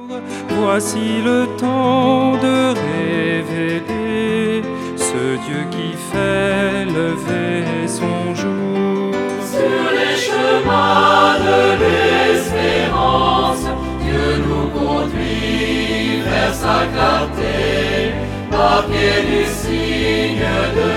Voici le temps de révéler ce Dieu qui fait lever son jour. Sur les chemins de l'espérance, Dieu nous conduit vers sa clarté, par pied du signe de